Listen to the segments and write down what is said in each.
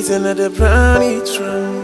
Eating at the brownie tree.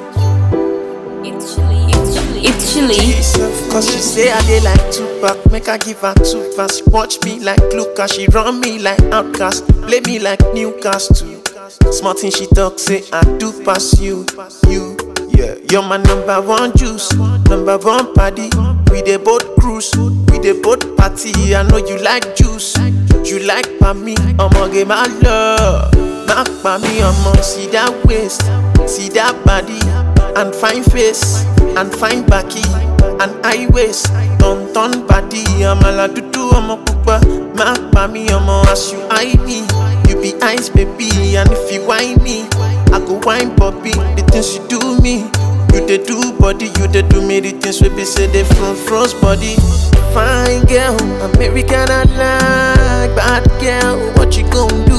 It's chilly. Cause she say I dey like Tupac, make I give her 2 pass. She watch me like Lucas, she run me like Outcast, play me like Newcastle. Small thing she talk, say I do pass you. Yeah, you're my number one juice, number one party. We dey both cruise, we dey both party. I know you like juice, you like me. I'ma give my love, knock by me. I'ma see that waist, see that body, and fine face, and fine backy, and high waist, turn body. I'ma la do, I'ma pupa, knock by me. I'ma ask you eye me, you be ice baby, and if you whine me, I go wine Bobby. The things you do me, you dey do body, you dey do me the things we be say they froze body. Fine girl, American I like, bad girl, what you gon' do?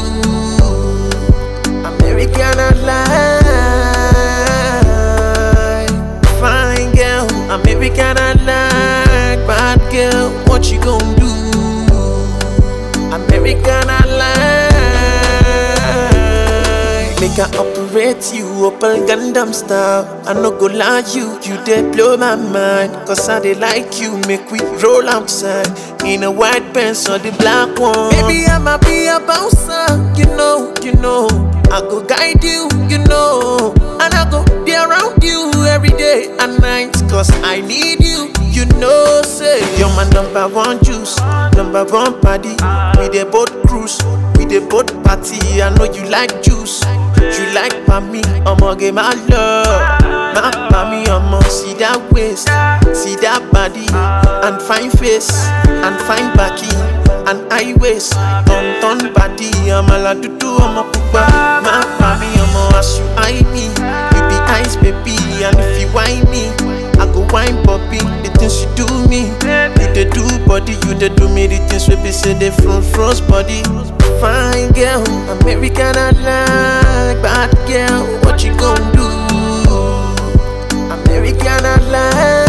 American I like. Fine girl, American I like, bad girl, what you gon' do? American I like. Make I operate you, Opel Gundam style. I no go lie you dey blow my mind. Cause I dey like you, make we roll outside in a white Benz or the black one. Baby, I'ma be a bouncer, you know. I go guide you, and I go be around you every day and night. Cause I need you, say you're my number one juice, number one party. We dey both cruise, we dey both party. I know you like juice, you like me. I'ma give my love, my me. I'ma see that waist, see that body, and fine face, and fine backy, and high waist, turn body. I'ma la do, I'ma pupa, my me. I'ma ask you eye me, you be ice baby, and if you whine me, I go wine Bobby. The things you do me, you dey do body, you dey do me the things we be say they froze body. Fine girl, American I like, bad girl, what you gon' do? American I like.